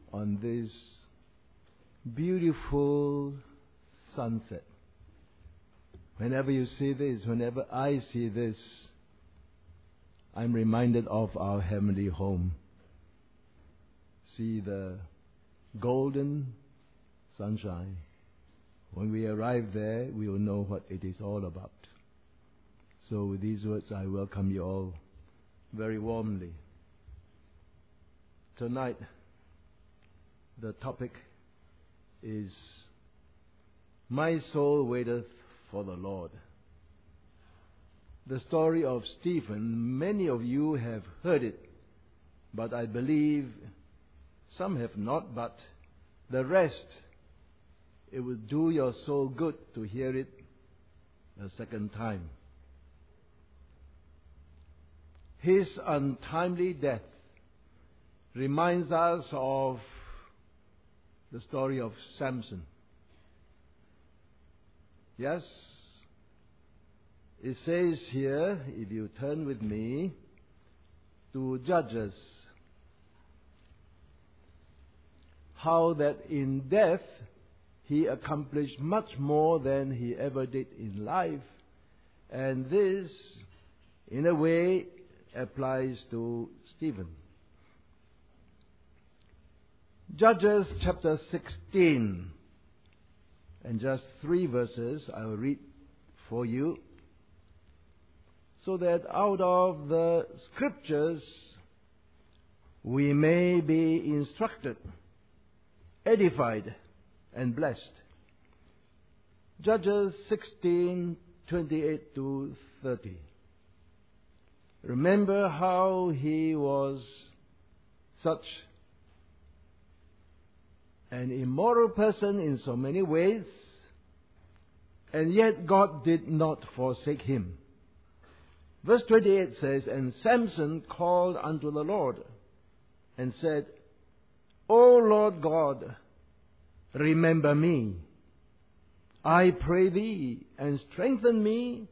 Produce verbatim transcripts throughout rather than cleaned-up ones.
on this beautiful sunset. Whenever you see this, whenever I see this, I'm reminded of our heavenly home. See the golden sunshine. When we arrive there, we will know what it is all about. So with these words, I welcome you all very warmly. Tonight, the topic is, My soul waiteth for the Lord. The story of Stephen, many of you have heard it, but I believe some have not, but the rest, it will do your soul good to hear it a second time. His untimely death reminds us of the story of Samson. Yes, it says here, if you turn with me to Judges, how that in death he accomplished much more than he ever did in life. And this, in a way, applies to Stephen. Judges chapter sixteen, and just three verses I will read for you, so that out of the scriptures we may be instructed, edified, and blessed. Judges sixteen, twenty-eight to thirty. Remember how he was such an immoral person in so many ways, and yet God did not forsake him. Verse twenty-eight says, And Samson called unto the Lord, and said, O Lord God, remember me, I pray thee, and strengthen me,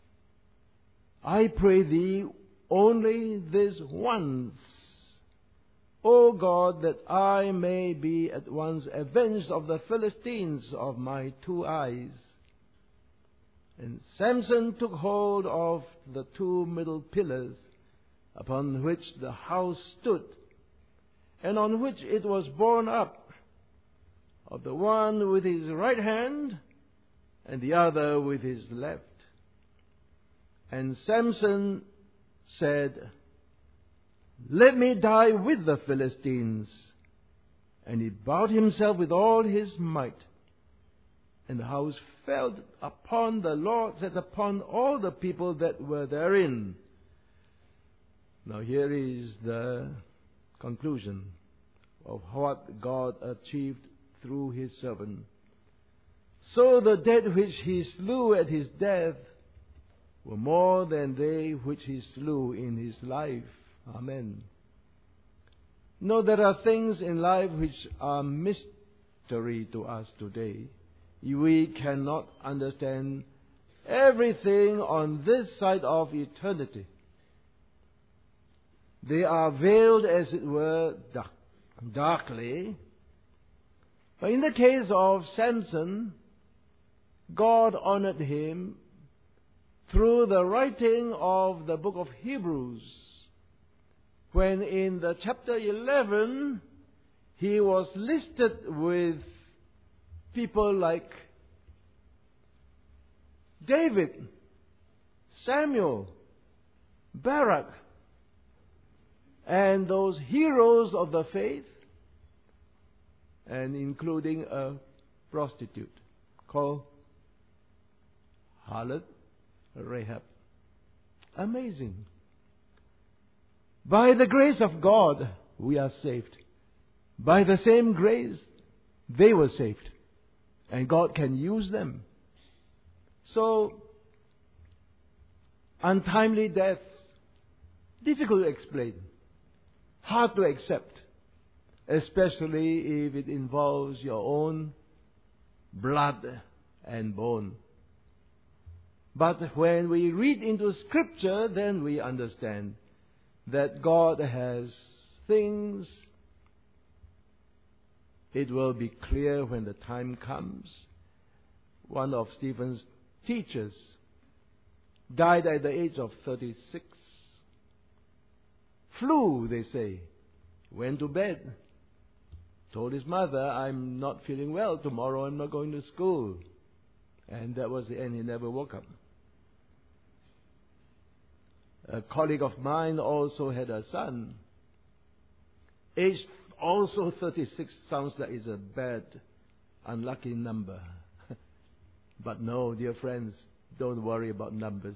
I pray thee only this once, O God, that I may be at once avenged of the Philistines of my two eyes. And Samson took hold of the two middle pillars upon which the house stood, and on which it was borne up, of the one with his right hand, and the other with his left. And Samson said, Let me die with the Philistines. And he bowed himself with all his might. And the house fell upon the Lord, and upon all the people that were therein. Now here is the conclusion of what God achieved through his servant. So the dead which he slew at his death were more than they which he slew in his life. Amen. No, there are things in life which are mystery to us today. We cannot understand everything on this side of eternity. They are veiled, as it were, dark, darkly. But in the case of Samson, God honored him through the writing of the book of Hebrews, when in the chapter eleven he was listed with people like David, Samuel, Barak, and those heroes of the faith, and including a prostitute called harlot Rahab. Amazing. By the grace of God, we are saved. By the same grace, they were saved. And God can use them. So, untimely death, difficult to explain, hard to accept, especially if it involves your own blood and bone. But when we read into Scripture, then we understand that God has things It will be clear when the time comes. One of Stephen's teachers died at the age of thirty-six. Flu, they say. Went to bed. Told his mother, I'm not feeling well. Tomorrow I'm not going to school. And that was the end. He never woke up. A colleague of mine also had a son. Aged also thirty-six. Sounds like it's a bad, unlucky number. But no, dear friends, don't worry about numbers.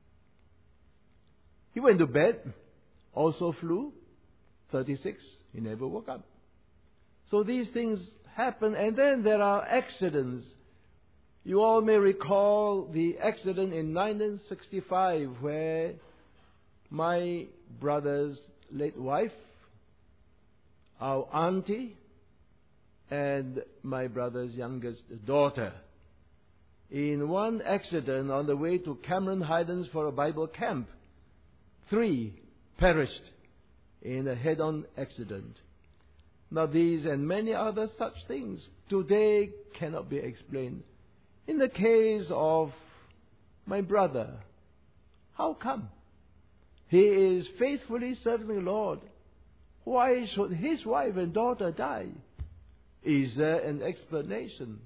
He went to bed, also flew, thirty-six. He never woke up. So these things happen, and then there are accidents. You all may recall the accident in nineteen sixty-five where my brother's late wife, our auntie, and my brother's youngest daughter, in one accident on the way to Cameron Highlands for a Bible camp, three perished in a head-on accident. Now these and many other such things today cannot be explained. In the case of my brother, how come? He is faithfully serving the Lord. Why should his wife and daughter die? Is there an explanation?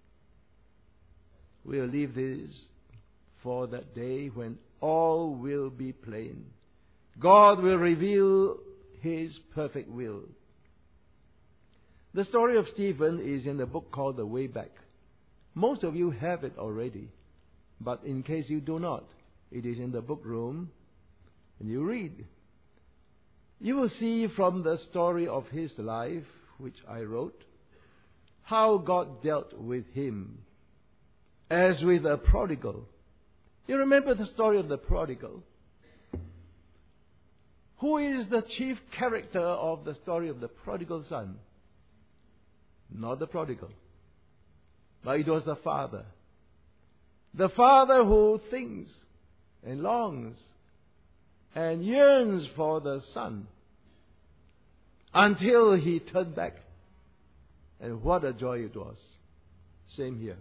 We'll leave this for that day when all will be plain. God will reveal His perfect will. The story of Stephen is in the book called The Way Back. Most of you have it already. But in case you do not, it is in the book room and you read. You will see from the story of his life, which I wrote, how God dealt with him as with a prodigal. You remember the story of the prodigal? Who is the chief character of the story of the prodigal son? Not the prodigal, but it was the father. The father who thinks and longs and yearns for the son until he turned back. And what a joy it was. Same here.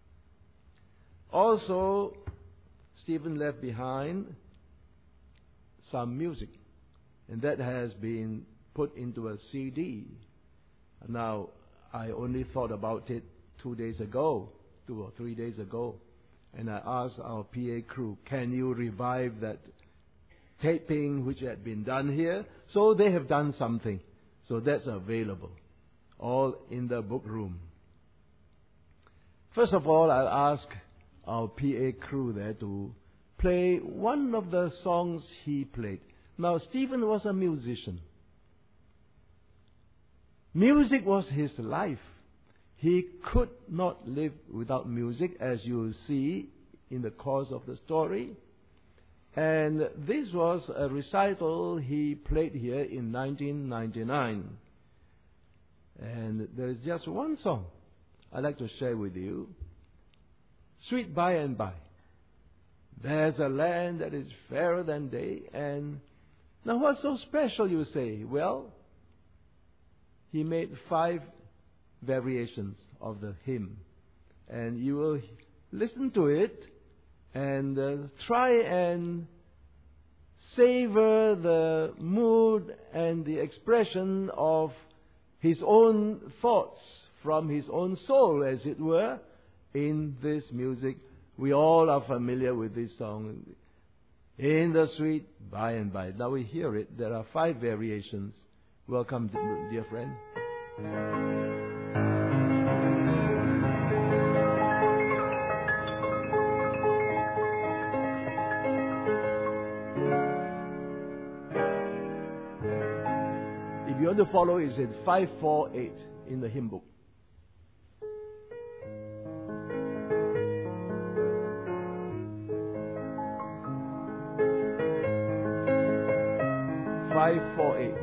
Also, Stephen left behind some music, and that has been put into a C D. Now, I only thought about it two days ago, two or three days ago, and I asked our P A crew, can you revive that taping which had been done here? So they have done something. So that's available, all in the book room. First of all, I'll ask our P A crew there to play one of the songs he played. Now, Stephen was a musician. Music was his life. He could not live without music, as you will see in the course of the story. And this was a recital he played here in nineteen ninety-nine. And there is just one song I'd like to share with you. Sweet By and By. There's a land that is fairer than day. And now what's so special, you say? Well, he made five variations of the hymn. And you will listen to it and uh, try and savor the mood and the expression of his own thoughts from his own soul, as it were, in this music. We all are familiar with this song, In the Sweet By and By. Now we hear it. There are five variations. Welcome, dear friend. If you want to follow, it's in five four eight in the hymn book. five four eight.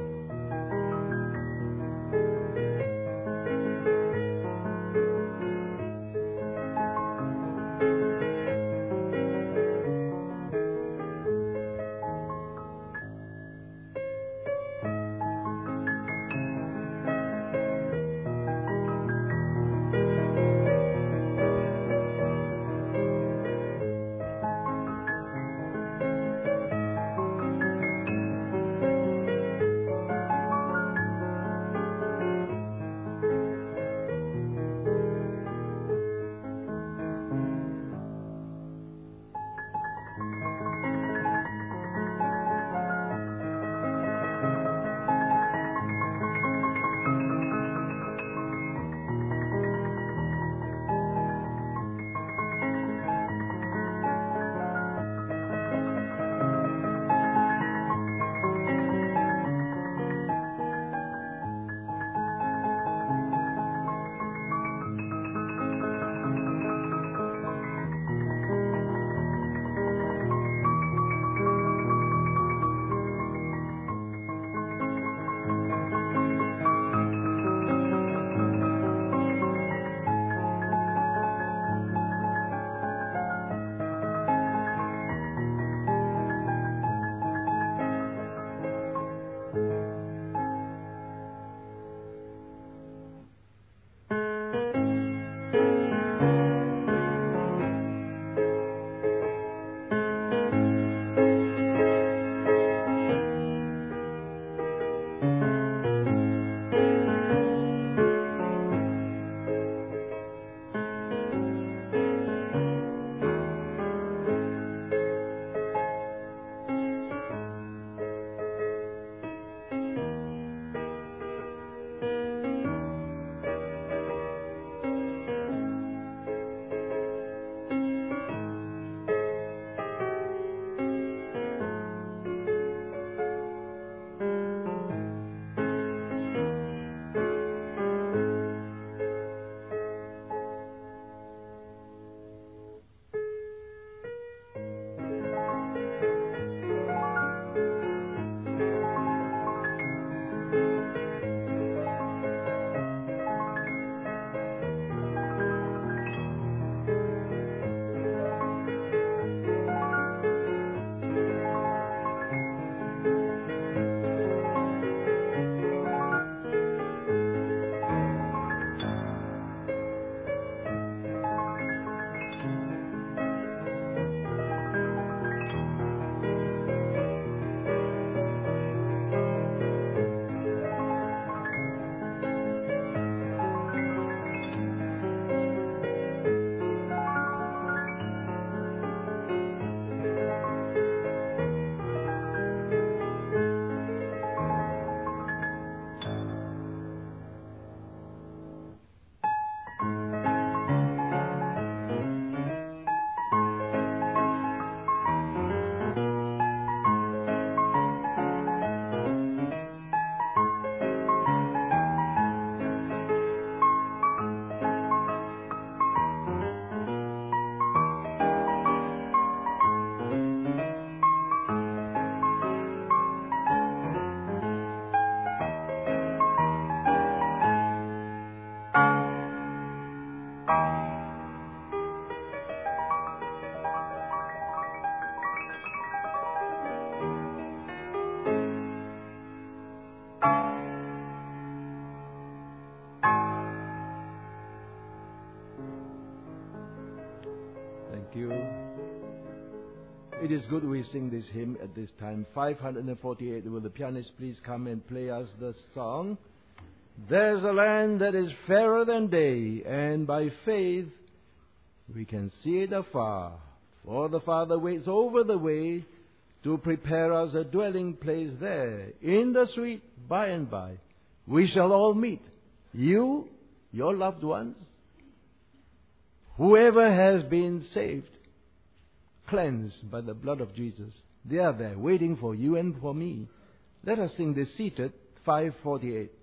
It is good we sing this hymn at this time. five forty-eight. Will the pianist please come and play us the song? There's a land that is fairer than day, and by faith we can see it afar. For the Father waits over the way to prepare us a dwelling place there. In the sweet by and by we shall all meet. You, your loved ones, whoever has been saved, cleansed by the blood of Jesus, they are there waiting for you and for me. Let us sing this seated, five forty-eight.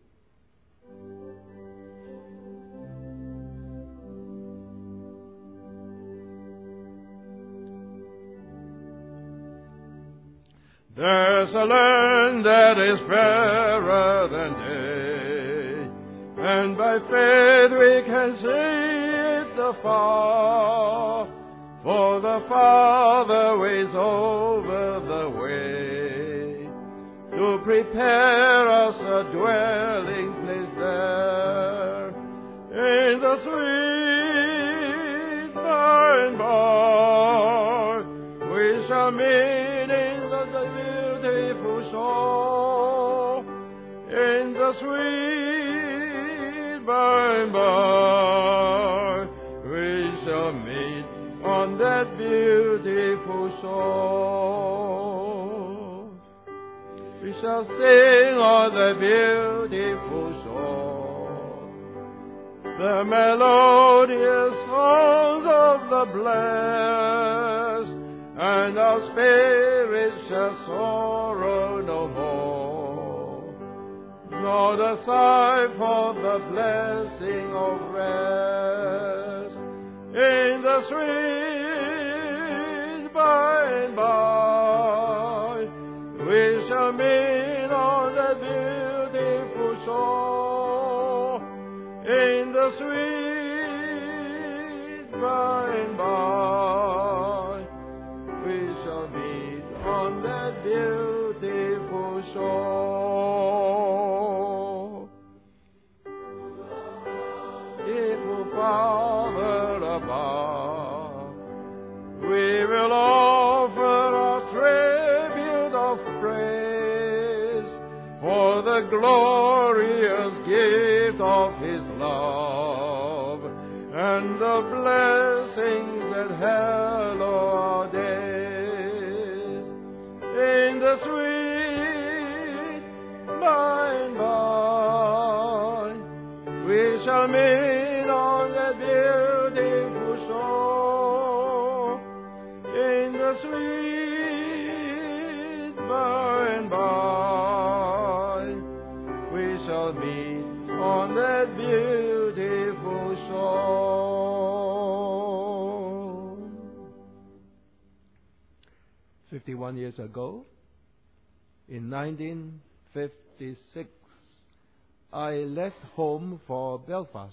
There's a land that is fairer than day, and by faith we can see it afar. For the Father waits over the way to prepare us a dwelling place there. In the sweet by and by we shall meet in the beautiful shore. In the sweet by and by we shall meet on that beautiful shore. We shall sing on the beautiful shore the melodious songs of the blessed, and our spirits shall sorrow no more, nor the sigh for the blessing of rest. In the sweet by and by we shall meet on the beautiful shore. In the sweet by and by we shall meet on that beautiful shore. Beautiful Father above, we will offer our tribute of praise for the glorious gift of His love and the blessings that hallow our days. In the sweet by and by we shall meet on that beautiful shore. In the sweet by and by we shall meet on that beautiful shore. Fifty-one years ago, in nineteen fifty-six, I left home for Belfast.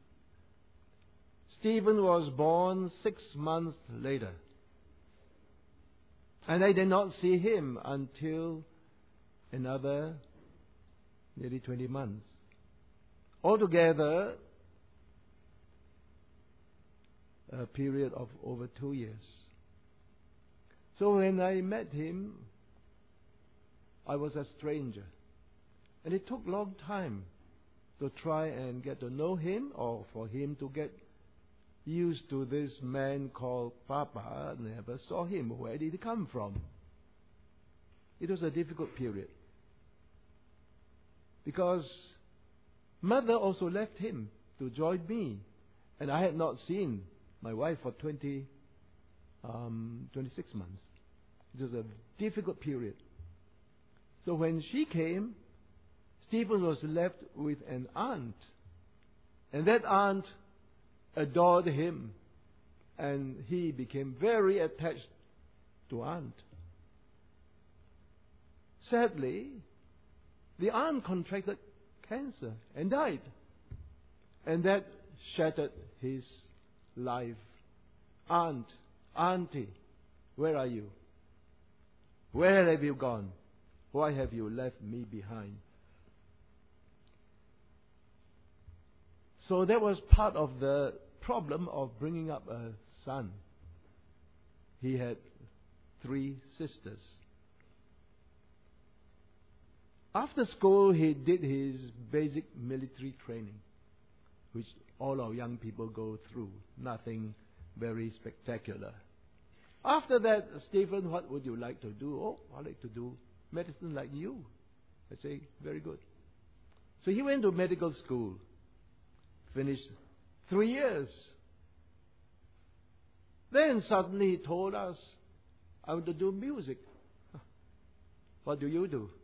Stephen was born six months later, and I did not see him until another nearly twenty months. Altogether, a period of over two years. So when I met him, I was a stranger. And it took a long time to try and get to know him, or for him to get used to this man called Papa. I never saw him. Where did he come from? It was a difficult period, because Mother also left him to join me, and I had not seen my wife for twenty, um, twenty-six months. It was a difficult period. So when she came, Stephen was left with an aunt, and that aunt adored him, and he became very attached to aunt. Sadly, the aunt contracted cancer and died, and that shattered his life. Aunt, auntie, where are you? Where have you gone? Why have you left me behind? So that was part of the problem of bringing up a son. He had three sisters. After school, he did his basic military training, which all our young people go through. Nothing very spectacular. After that, Stephen, what would you like to do? Oh, I'd like to do medicine like you. I say, very good. So he went to medical school, finished three years. Then suddenly he told us, I want to do music. What do you do?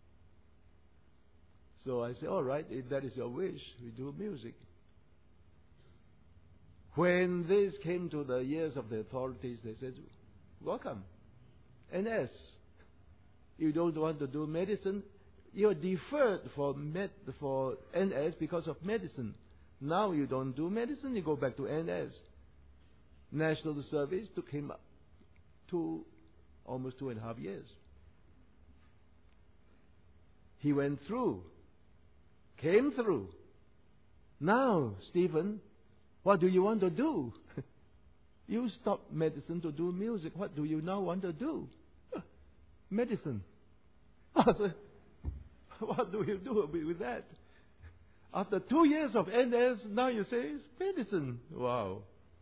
So I said, all right, if that is your wish, we do music. When this came to the ears of the authorities, they said, welcome, N S. You don't want to do medicine, you're deferred for med, for N S because of medicine. Now you don't do medicine, you go back to N S. National Service took him up to almost two and a half years. He went through, came through. Now, Stephen, what do you want to do? You stopped medicine to do music. What do you now want to do? Medicine. What do you do with that? After two years of N S, now you say it's medicine. Wow.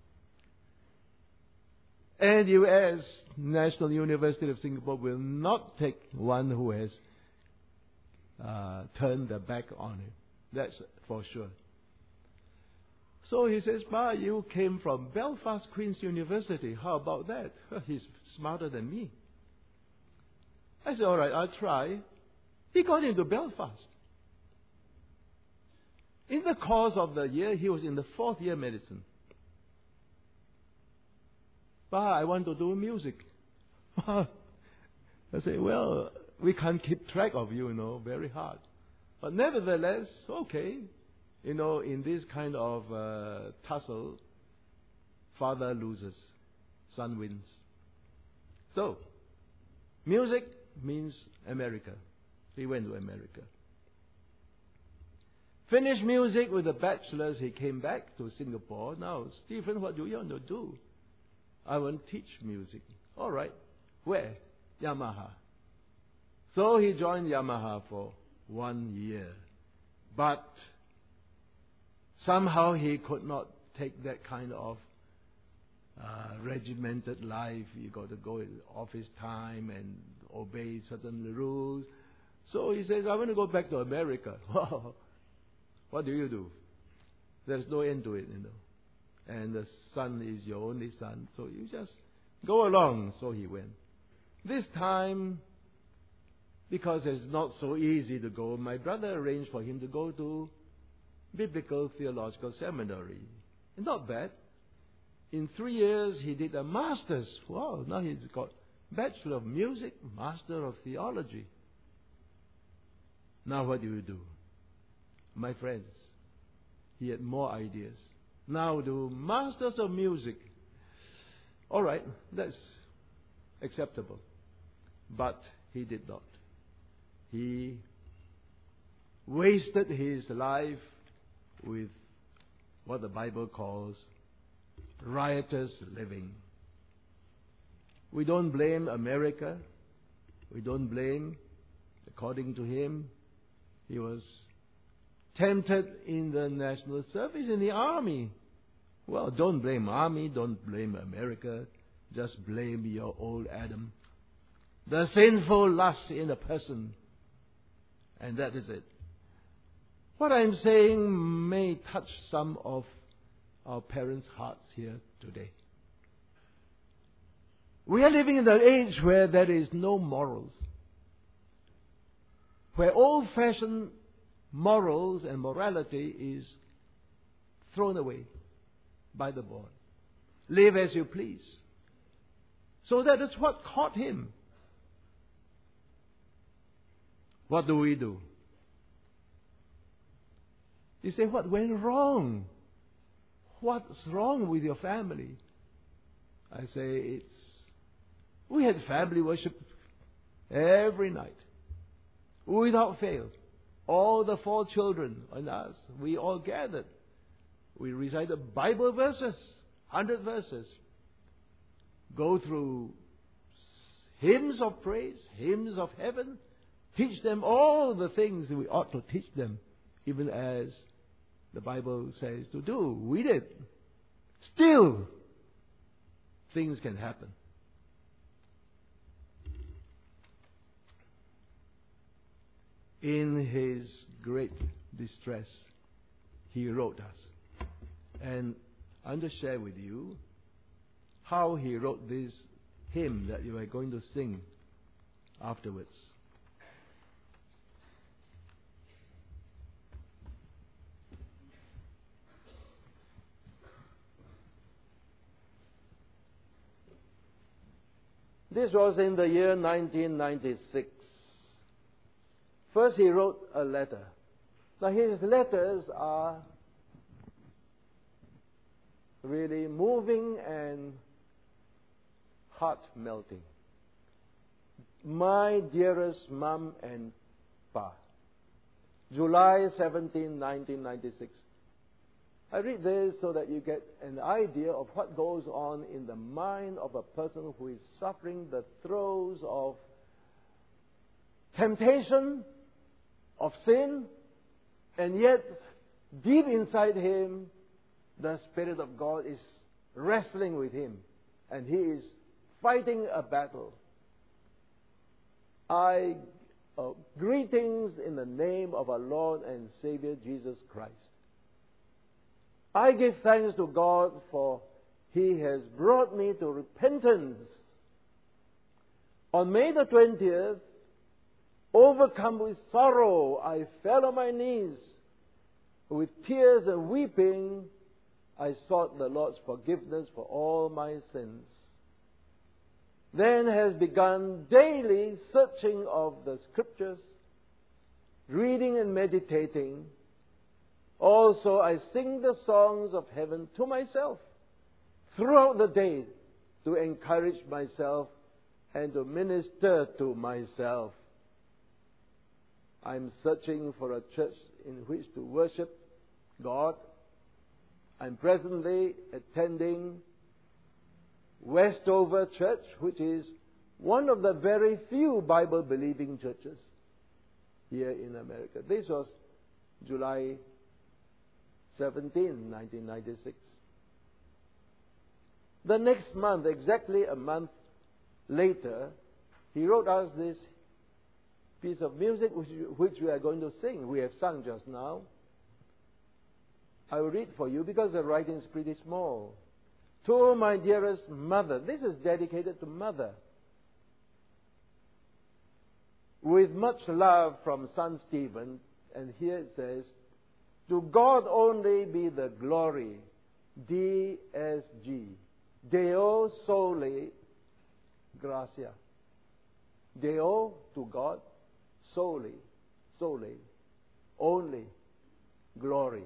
N U S, National University of Singapore, will not take one who has uh, turned their back on him. That's for sure. So he says, Ma, you came from Belfast Queen's University. How about that? He's smarter than me. I said, all right, I'll try. He got into Belfast. In the course of the year, he was in the fourth year medicine. Pa, I want to do music. I say, well, we can't keep track of you, you know, very hard. But nevertheless, okay. You know, in this kind of uh, tussle, father loses, son wins. So, music means America. He went to America. Finished music with a bachelor's, he came back to Singapore. Now, Stephen, what do you want to do? I want to teach music. All right. Where? Yamaha. So he joined Yamaha for one year. But somehow he could not take that kind of uh, regimented life. You got to go in office time and obey certain rules. So he says, I want to go back to America. What do you do? There's no end to it, you know. And the son is your only son, so you just go along. So he went. This time, because it's not so easy to go, my brother arranged for him to go to Biblical Theological Seminary. Not bad. In three years, he did a master's. Wow, now he's got Bachelor of Music, Master of Theology. Now what do you do? My friends, he had more ideas. Now do Masters of Music. All right, that's acceptable. But he did not. He wasted his life with what the Bible calls riotous living. We don't blame America. We don't blame, according to him, he was tempted in the national service, in the army. Well, don't blame army, don't blame America. Just blame your old Adam. The sinful lust in a person. And that is it. What I'm saying may touch some of our parents' hearts here today. We are living in an age where there is no morals. Where old-fashioned morals and morality is thrown away by the board. Live as you please. So that is what caught him. What do we do? You say, what went wrong? What's wrong with your family? I say, it's, we had family worship every night, without fail. All the four children and us, we all gathered. We recited Bible verses, hundred verses. Go through hymns of praise, hymns of heaven. Teach them all the things that we ought to teach them, even as the Bible says to do. We did. Still, things can happen. In his great distress, he wrote us. And I'm going to share with you how he wrote this hymn that you are going to sing afterwards. This was in the year nineteen ninety-six. First he wrote a letter. Now his letters are really moving and heart-melting. My dearest Mum and Pa, July seventeenth, nineteen ninety-six. I read this so that you get an idea of what goes on in the mind of a person who is suffering the throes of temptation, of sin, and yet deep inside him, the Spirit of God is wrestling with him, and he is fighting a battle. I uh, greetings in the name of our Lord and Savior Jesus Christ. I give thanks to God for He has brought me to repentance. On May the twentieth, overcome with sorrow, I fell on my knees. With tears and weeping, I sought the Lord's forgiveness for all my sins. Then has begun daily searching of the Scriptures, reading and meditating. Also, I sing the songs of heaven to myself throughout the day to encourage myself and to minister to myself. I'm searching for a church in which to worship God. I'm presently attending Westover Church, which is one of the very few Bible-believing churches here in America. This was July seventeenth, nineteen ninety-six. The next month, exactly a month later, he wrote us this piece of music which, which we are going to sing. We have sung just now. I will read for you because the writing is pretty small. To my dearest mother. This is dedicated to Mother. With much love from son Stephen, and here it says, to God only be the glory, D S G, Deo sole gratia. Deo, to God, sole, sole, only, glory.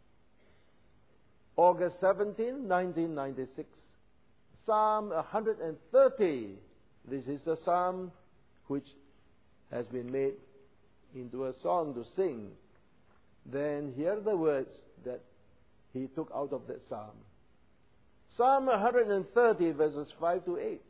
August seventeenth, nineteen ninety-six, Psalm one hundred thirty. This is the psalm which has been made into a song to sing. Then here are the words that he took out of that psalm. Psalm one hundred thirty, verses five to eight.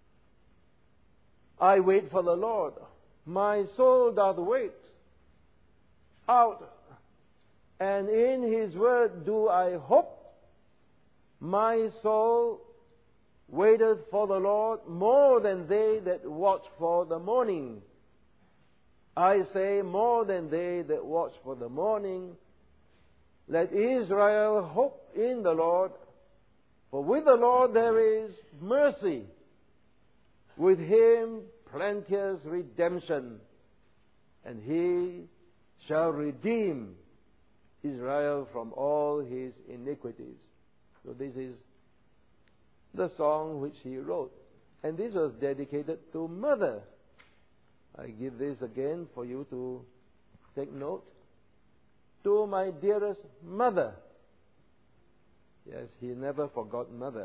I wait for the Lord. My soul doth wait. Out, and in His word do I hope. My soul waiteth for the Lord more than they that watch for the morning. I say, more than they that watch for the morning. Let Israel hope in the Lord. For with the Lord there is mercy. With Him plenteous redemption. And He shall redeem Israel from all his iniquities. So this is the song which he wrote. And this was dedicated to Mother. I give this again for you to take note. To my dearest Mother. Yes, he never forgot Mother.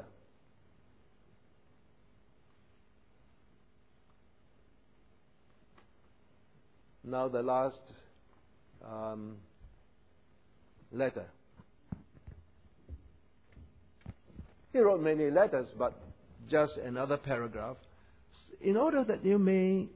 Now the last um, letter. He wrote many letters, but just another paragraph. in order that you may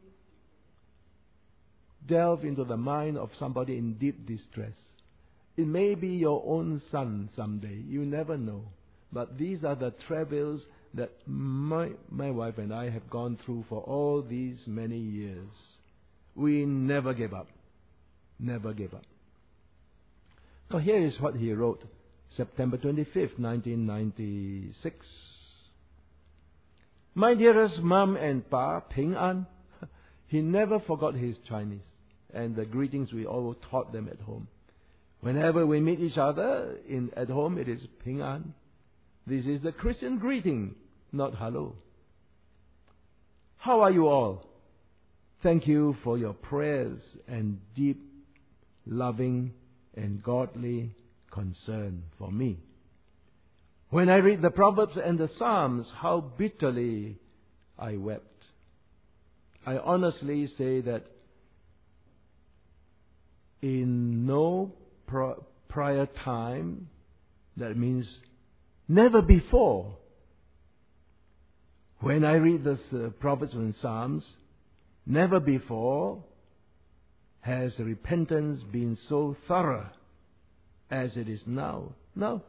delve into the mind of somebody in deep distress. It may be your own son someday. You never know. But these are the travails that my, my wife and I have gone through for all these many years. We never gave up. Never gave up. So here is what he wrote, September twenty-fifth, nineteen ninety-six. My dearest mom and pa, Ping An. He never forgot his Chinese and the greetings we all taught them at home. Whenever we meet each other in at home, it is Ping An. This is the Christian greeting, not hello. How are you all? Thank you for your prayers and deep, loving, and godly concern for me. When I read the Proverbs and the Psalms, how bitterly I wept. I honestly say that in no pr- prior time, that means never before, when I read the uh, Proverbs and Psalms, never before has repentance been so thorough as it is now. Now,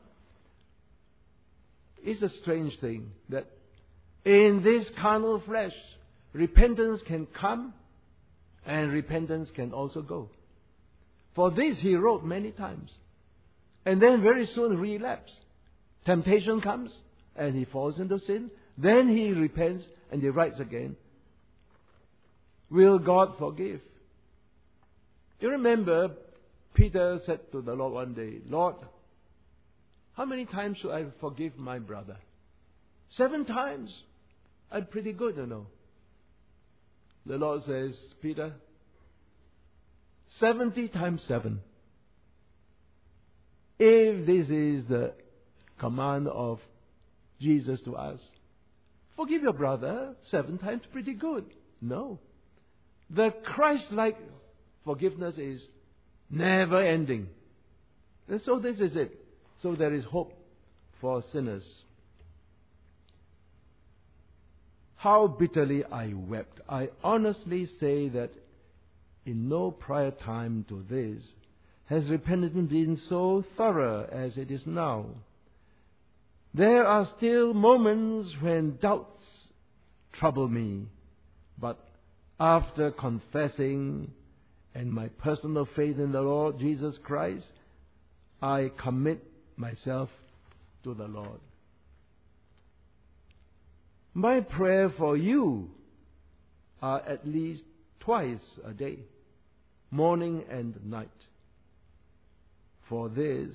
it's a strange thing that in this carnal flesh, repentance can come and repentance can also go. For this he wrote many times. And then very soon relapse. Temptation comes and he falls into sin. Then he repents and he writes again. Will God forgive? You remember Peter said to the Lord one day, Lord, how many times should I forgive my brother? Seven times. I'm pretty good, you know. The Lord says, Peter, seventy times seven. If this is the command of Jesus to us, forgive your brother seven times, pretty good. No. The Christ-like forgiveness is never ending. And so this is it. So there is hope for sinners. How bitterly I wept. I honestly say that in no prior time to this has repentance been so thorough as it is now. There are still moments when doubts trouble me, but after confessing and my personal faith in the Lord Jesus Christ, I commit myself to the Lord. My prayer for you are at least twice a day, morning and night. For this,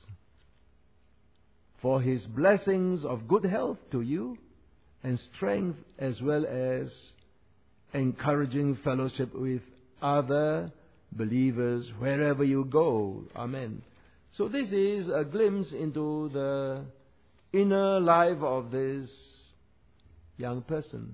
for His blessings of good health to you and strength, as well as encouraging fellowship with other believers wherever you go. Amen. So this is a glimpse into the inner life of this young person.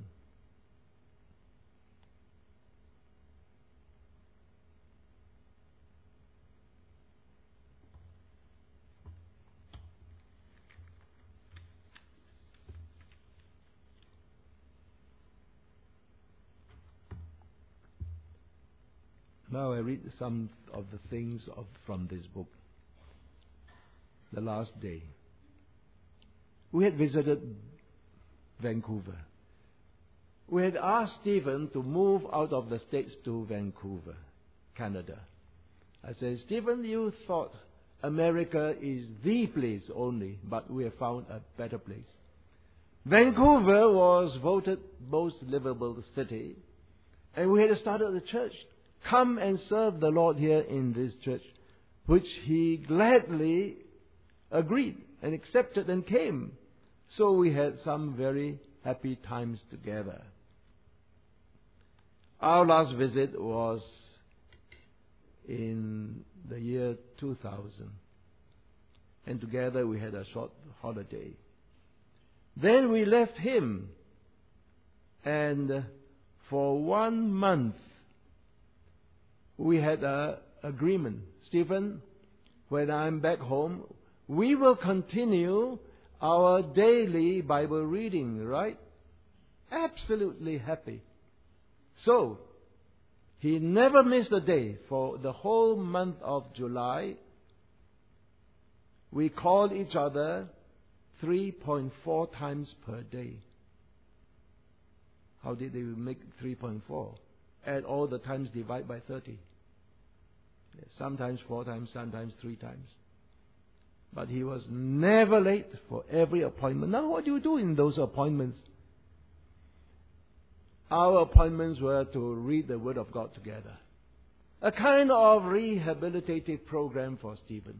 Now I read some of the things of, from this book. The last day. We had visited Vancouver. We had asked Stephen to move out of the States to Vancouver, Canada. I said, Stephen, you thought America is the place only, but we have found a better place. Vancouver was voted most livable city, and we had started a church. Come and serve the Lord here in this church, which he gladly agreed and accepted and came. So we had some very happy times together. Our last visit was in the year two thousand. And together we had a short holiday. Then we left him. And for one month, we had an agreement. Stephen, when I'm back home, we will continue our daily Bible reading, right? Absolutely happy. So, he never missed a day. For the whole month of July, we called each other three point four times per day. How did they make three point four? Add all the times, divide by thirty. Sometimes four times, sometimes three times. But he was never late for every appointment. Now, what do you do in those appointments? Our appointments were to read the Word of God together. A kind of rehabilitative program for Stephen.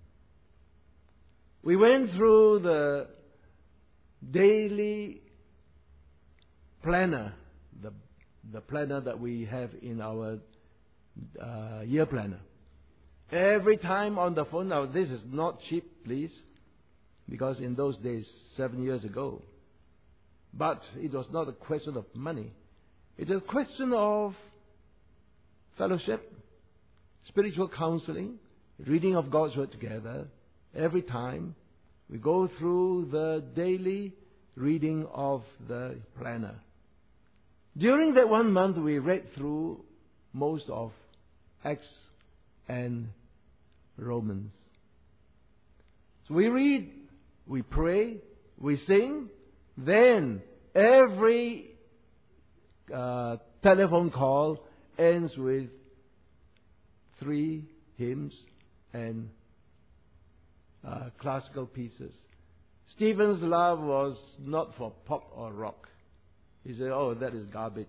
We went through the daily planner, the, the planner that we have in our uh, year planner. Every time on the phone, now this is not cheap, please, because in those days, seven years ago, but it was not a question of money. It is a question of fellowship, spiritual counseling, reading of God's Word together. Every time we go through the daily reading of the planner. During that one month, we read through most of Acts and Romans. So we read, we pray, we sing, then every uh, telephone call ends with three hymns and uh, classical pieces. Stephen's love was not for pop or rock. He said, oh, that is garbage.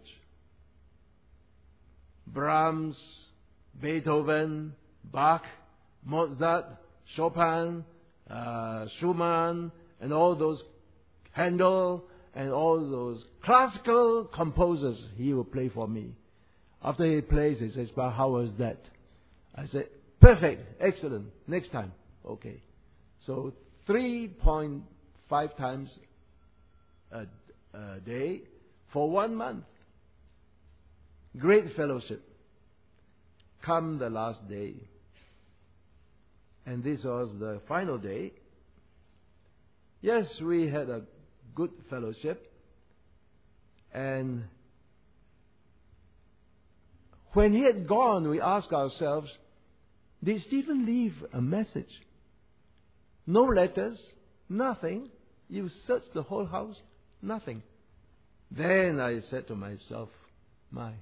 Brahms, Beethoven, Bach, Mozart, Chopin, uh, Schumann, and all those, Handel, and all those classical composers he will play for me. After he plays, he says, but how was that? I said, perfect, excellent, next time. Okay. So three point five times a, a day for one month. Great fellowship. Come the last day. And this was the final day. Yes, we had a good fellowship. And when he had gone, we asked ourselves, did Stephen leave a message? No letters, nothing. You searched the whole house, nothing. Then I said to myself, my,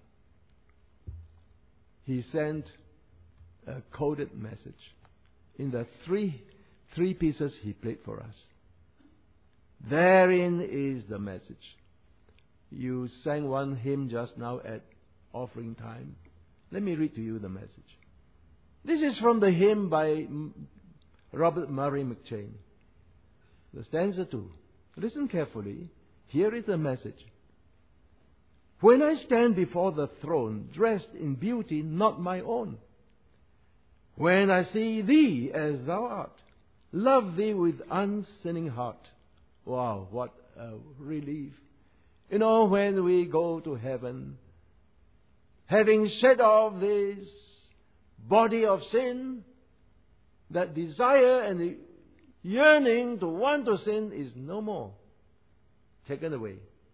he sent a coded message in the three, three pieces he played for us. Therein is the message. You sang one hymn just now at offering time. Let me read to you the message. This is from the hymn by Robert Murray McCheyne. The stanza two. Listen carefully. Here is the message. When I stand before the throne, dressed in beauty not my own, when I see thee as thou art, love thee with unsinning heart. Wow, what a relief. You know, when we go to heaven, having shed off this body of sin, that desire and the yearning to want to sin is no more. Taken away.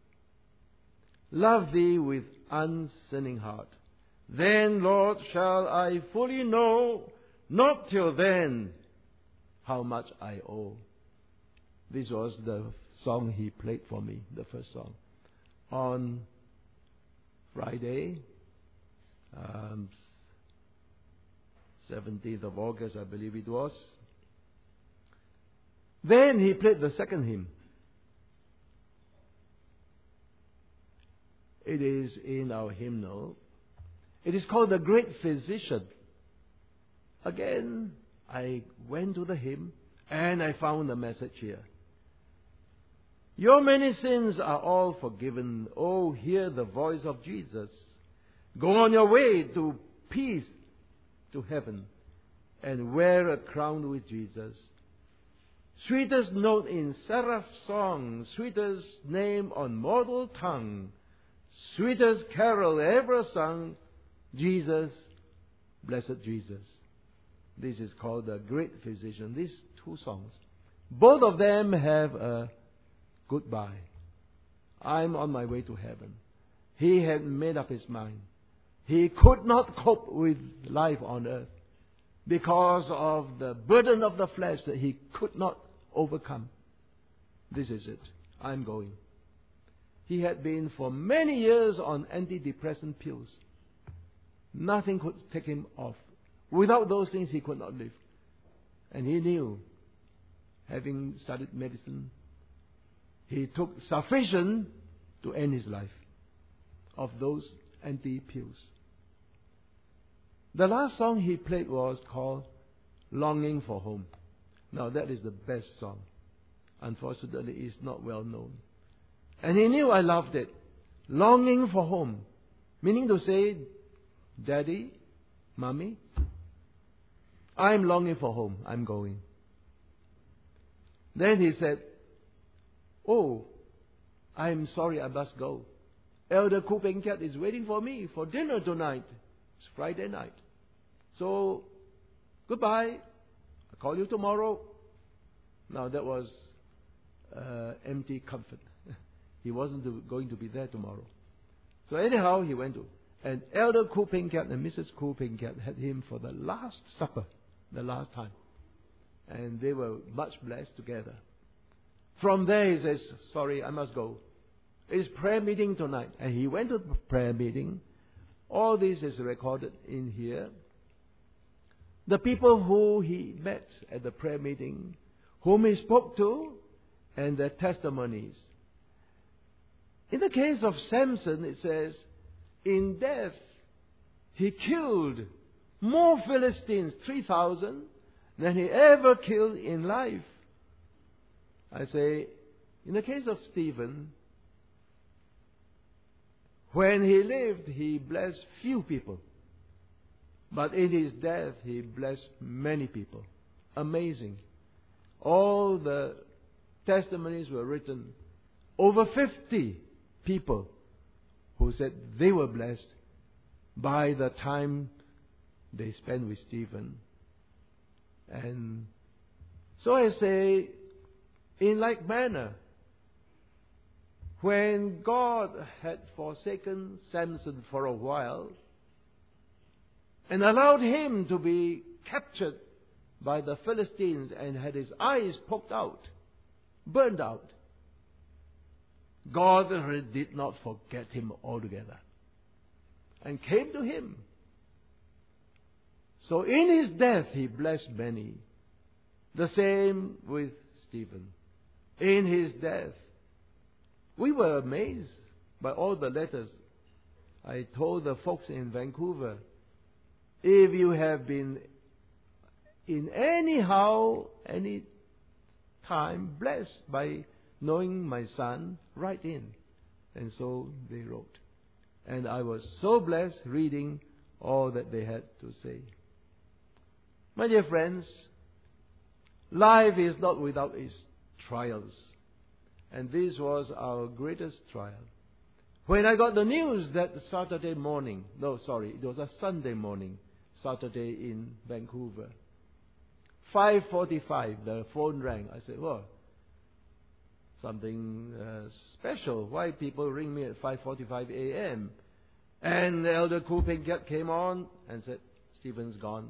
Love thee with unsinning heart. Then, Lord, shall I fully know, not till then, how much I owe. This was the song he played for me, the first song. On Friday, um, seventeenth of August, I believe it was. Then he played the second hymn. It is in our hymnal. It is called The Great Physician. Again, I went to the hymn and I found the message here. Your many sins are all forgiven. Oh, hear the voice of Jesus. Go on your way to peace, to heaven, and wear a crown with Jesus. Sweetest note in seraph song, sweetest name on mortal tongue, sweetest carol ever sung, Jesus, blessed Jesus. This is called The Great Physician. These two songs. Both of them have a goodbye. I'm on my way to heaven. He had made up his mind. He could not cope with life on earth because of the burden of the flesh that he could not overcome. This is it. I'm going. He had been for many years on antidepressant pills. Nothing could take him off. Without those things, he could not live. And he knew, having studied medicine, he took sufficient to end his life of those anti-pills. The last song he played was called Longing for Home. Now that is the best song. Unfortunately, it's not well known. And he knew I loved it. Longing for home. Meaning to say, Daddy, Mommy, I'm longing for home. I'm going. Then he said, oh, I'm sorry, I must go. Elder Koo Peng Kiat is waiting for me for dinner tonight. It's Friday night. So, goodbye. I'll call you tomorrow. Now that was uh, empty comfort. He wasn't going to be there tomorrow. So anyhow, he went to. And Elder Koo Peng Kiat and Missus Koo Peng Kiat had him for the last supper, the last time. And they were much blessed together. From there he says, sorry, I must go. It's prayer meeting tonight. And he went to the prayer meeting. All this is recorded in here. The people who he met at the prayer meeting, whom he spoke to, and their testimonies. In the case of Samson, it says, in death, he killed more Philistines, three thousand, than he ever killed in life. I say, in the case of Stephen, when he lived, he blessed few people. But in his death, he blessed many people. Amazing. All the testimonies were written. Over fifty people who said they were blessed by the time they spent with Stephen. And so I say, in like manner, when God had forsaken Samson for a while and allowed him to be captured by the Philistines and had his eyes poked out, burned out, God did not forget him altogether and came to him. So in his death he blessed many. The same with Stephen. In his death, we were amazed by all the letters. I told the folks in Vancouver, if you have been in any how, any time blessed by knowing my son, write in. And so they wrote. And I was so blessed reading all that they had to say. My dear friends, life is not without its trials. And this was our greatest trial. When I got the news that Saturday morning, no, sorry, it was a Sunday morning, Saturday in Vancouver, five forty-five, the phone rang. I said, well, something uh, special. Why people ring me at five forty-five a.m.? And Elder Koo Peng Kiat came on and said, Stephen's gone.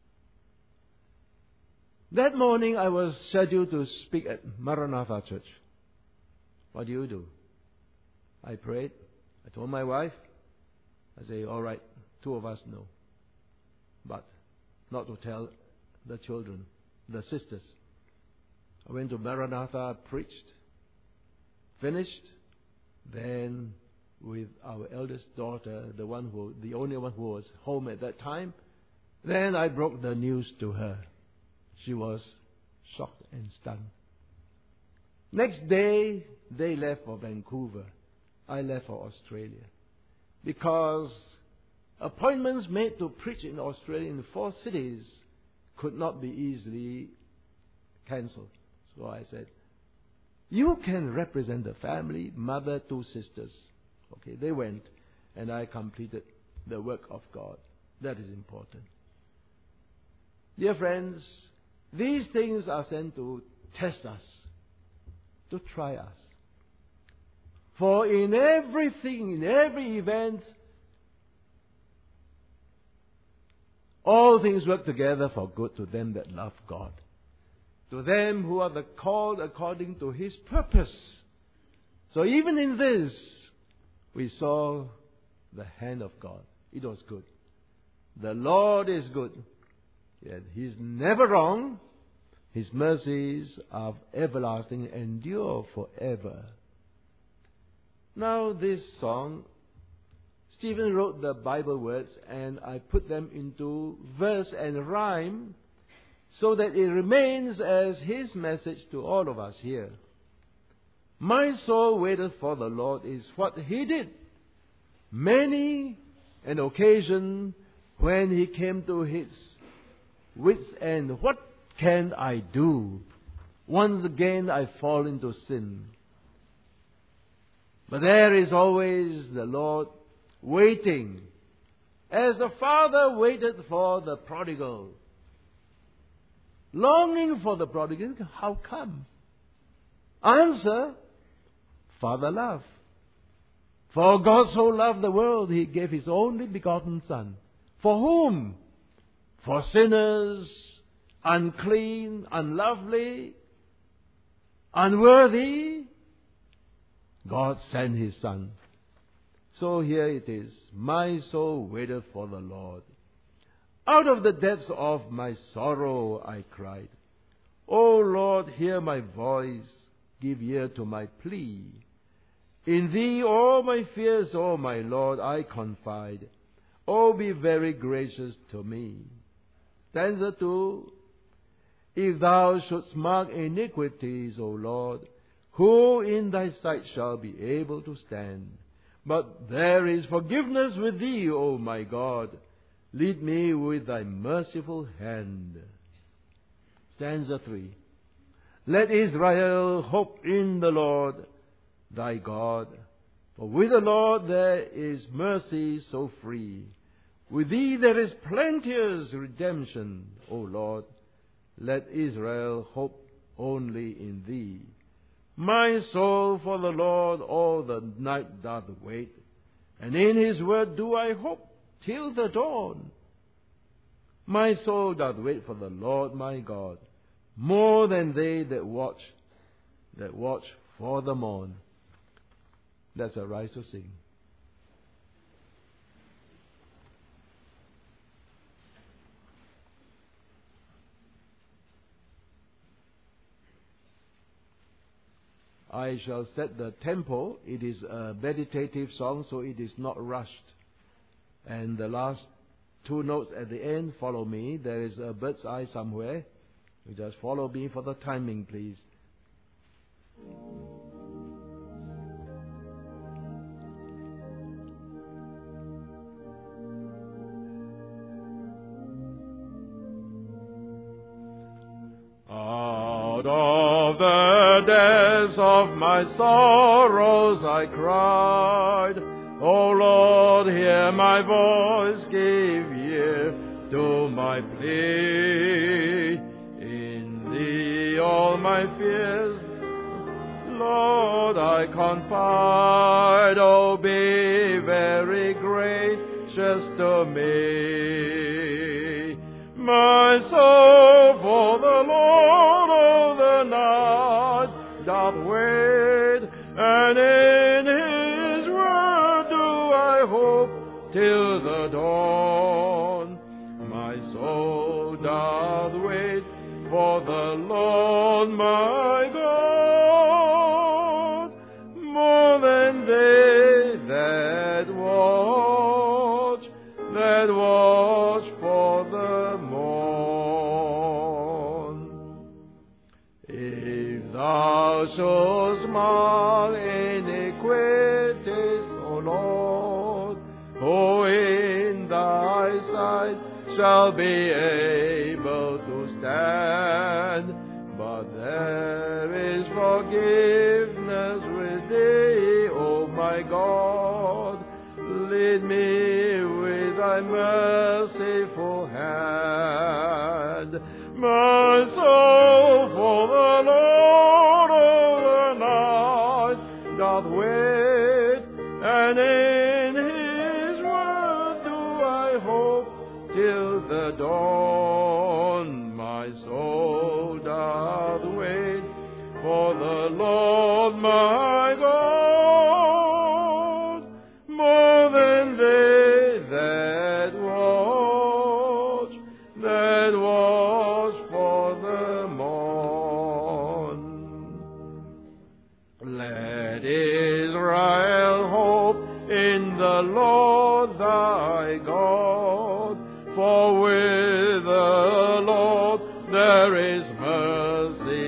That morning I was scheduled to speak at Maranatha Church. What do you do? I prayed. I told my wife. I say, all right, two of us know. But not to tell the children, the sisters. I went to Maranatha, preached, finished. Then with our eldest daughter, the one who, the only one who was home at that time, then I broke the news to her. She was shocked and stunned. Next day, they left for Vancouver. I left for Australia. Because appointments made to preach in Australia in four cities could not be easily cancelled. So I said, you can represent the family, mother, two sisters. Okay, they went, and I completed the work of God. That is important. Dear friends, these things are sent to test us, to try us. For in everything, in every event, all things work together for good to them that love God, to them who are the called according to His purpose. So even in this, we saw the hand of God. It was good. The Lord is good. Yet He's never wrong. His mercies are everlasting, endure forever. Now this song, Stephen wrote the Bible words and I put them into verse and rhyme so that it remains as his message to all of us here. My soul waited for the Lord is what He did. Many an occasion when he came to his wits' end, what can I do? Once again I fall into sin. But there is always the Lord waiting, as the Father waited for the prodigal. Longing for the prodigal, how come? Answer, Father love. For God so loved the world, He gave His only begotten Son. For whom? For sinners, unclean, unlovely, unworthy. God sent His Son. So here it is. My soul waited for the Lord. Out of the depths of my sorrow I cried. O Lord, hear my voice. Give ear to my plea. In Thee all my fears, O my Lord, I confide. O be very gracious to me. Stanza two. If Thou shouldst mark iniquities, O Lord, who in Thy sight shall be able to stand? But there is forgiveness with Thee, O my God. Lead me with Thy merciful hand. Stanza three. Let Israel hope in the Lord, thy God. For with the Lord there is mercy so free. With Thee there is plenteous redemption, O Lord. Let Israel hope only in Thee. My soul for the Lord all the night doth wait, and in His word do I hope till the dawn. My soul doth wait for the Lord my God, more than they that watch, that watch for the morn. Let's arise to sing. I shall set the tempo. It is a meditative song, so it is not rushed. And the last two notes at the end, follow me. There is a bird's eye somewhere. You just follow me for the timing, please. Out of the depths of my sorrows I cried, O Lord, hear my voice, give ear to my plea. In Thee all my fears, Lord, I confide. Oh, be very gracious to me. My soul for the Lord all the night doth wait, and in His word do I hope till the dawn. My soul doth wait for the Lord my God, more than they that watch, that watch for the morn. If Thou shouldst mark iniquities, O Lord, who in Thy sight shall be able to stand? But there is forgiveness with Thee, O my God. Lead me with Thy merciful hand. My soul for the Lord all the night doth wait,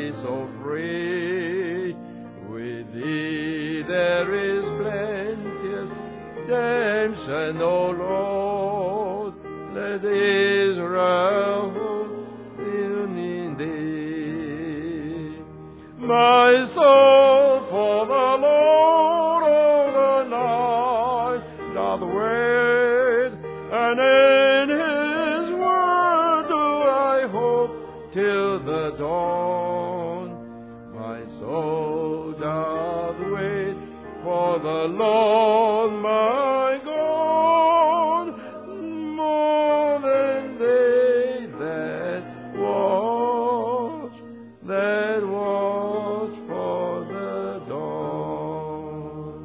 be so free. With thee there is plenteous redemption, O Lord. Let Israel hope in thee. My soul for the Lord all the night doth wait, and in his word do I hope till the dawn. My soul doth wait for the Lord my God, more than they that watch, that watch for the dawn.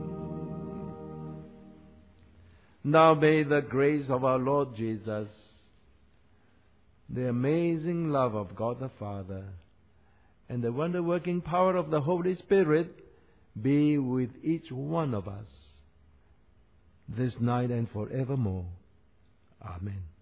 Now may the grace of our Lord Jesus, the amazing love of God the Father, and the wonder-working power of the Holy Spirit be with each one of us this night and forevermore. Amen.